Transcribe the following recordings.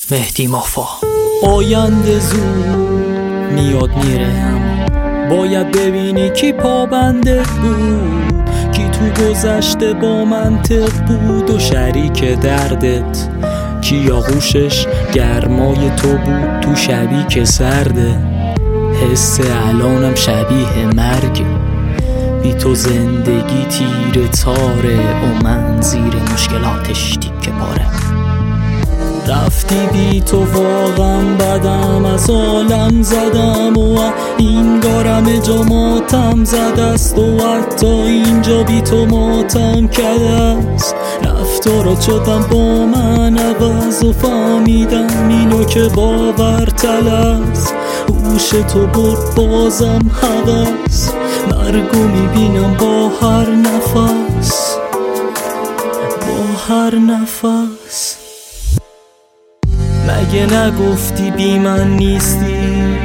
مهدی مافا. آینده زود میاد میره، باید ببینی کی پابنده بود، کی تو گذشته با منطق بود و شریک دردت، کی آغوشش گرمای تو بود تو شبی که سرده. حس الانم شبیه مرگ، بی تو زندگی تیر تاره و من زیر مشکلاتش تیکه پاره. رفتی بی تو واقعا بدم، از عالم زدم و این گارم جا ماتم زده است و حتی اینجا بی تو ماتم کرده است. رفتارات شدم با من عوض و فهمیدم اینو که باورتل است. هوش تو برد بازم هوس، مرگو میبینم با هر نفس، با هر نفس. مگه نگفتی بی من نیستی؟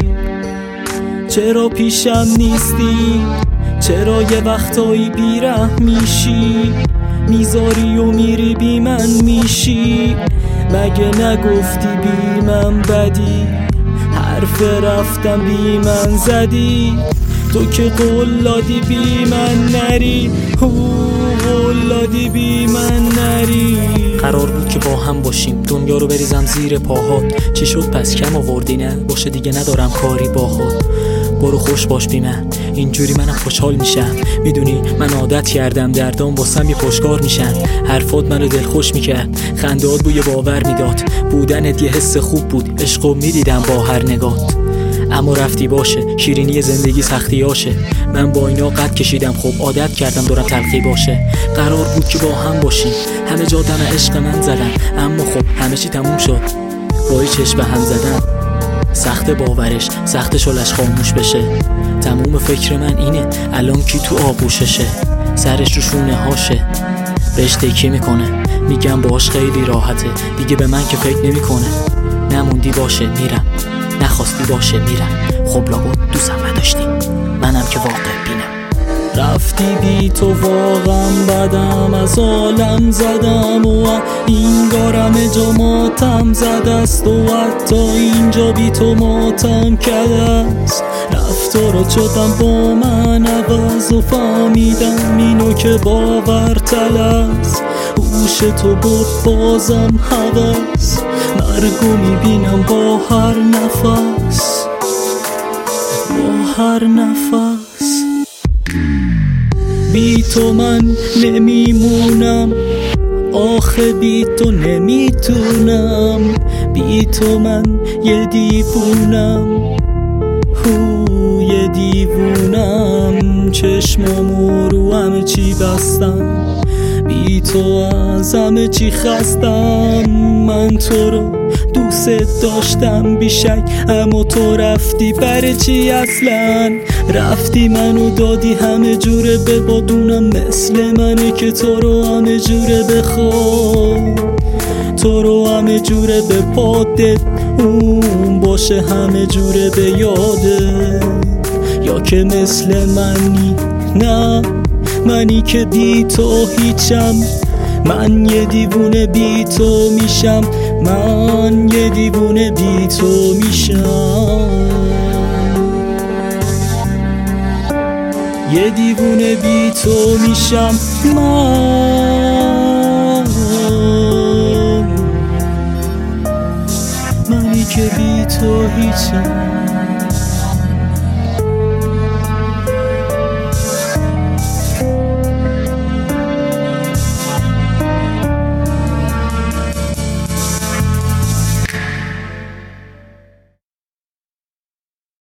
چرا پیشم نیستی؟ چرا یه وقتایی بیره میشی؟ میذاری و میری بی من میشی؟ مگه نگفتی بی من بدی؟ حرف رفتم بی من زدی؟ تو که قول دادی بی من نری، قول دادی بی من نری. قرار بود که با هم باشیم، دنیا رو بریزم زیر پاهات. چی شد پس کم آوردی؟ نه باشه دیگه ندارم کاری با خود. برو خوش باش بی من، اینجوری منم خوشحال میشم. میدونی من عادت کردم دردام واسم یه پشتکار میشن. حرفات منو دلخوش میکرد، خندهات بوی باور میداد. بودنت یه حس خوب بود، عشقو میدیدم با هر نگات. اما رفتی باشه، شیرینی زندگی سختیاشه. من با اینا قد کشیدم، خب عادت کردم دورم تلخی باشه. قرار بود که با هم باشیم، همه جا دم عشق من زدن، اما خب همه چی تموم شد. با یه چشم به هم زدن سخت باورش، سخت شلش خاموش بشه. تموم فکر من اینه الان کی تو آغوششه، سرش رو شونه هاشه، بهش تکیه میکنه. میگم باش خیلی راحته، دیگه به من که فکر نمیکنه. نموندی باشه میرم، نخواستی باشه میرم. خب لابد دوستم نداشتی، منم که واقع بینم. رفتی بی تو واقعا بدم، از عالم زدم و این گارم جا ماتم زده است و حتی اینجا بی تو ماتم کرده است. رفتارات شدم با من عوض و فهمیدم اینو که باورتل است. هوش تو برد بازم هوس، مرگو میبینم با هر نفس، با هر نفس. بی تو من نمیمونم، آخه بی تو نمیتونم. بی تو من یه دیوونم، یه دیوونم. چشمامو رو همه چی بستم، بی تو از همه چی خستم. من تو رو دوست داشتم بیشک، اما تو رفتی برای چی اصلا؟ رفتی منو دادی همه جوره به بادونم، مثل منه که تو رو همه جوره بخواد، تو رو همه جوره به پادت اون باشه، همه جوره به یادت. یا که مثل منی؟ نه منی که بی تو هیچم. من یه دیوونه بی تو میشم، من یه دیوونه بی تو میشم، یه دیوونه بی تو میشم من. منی که بی تو هیچم.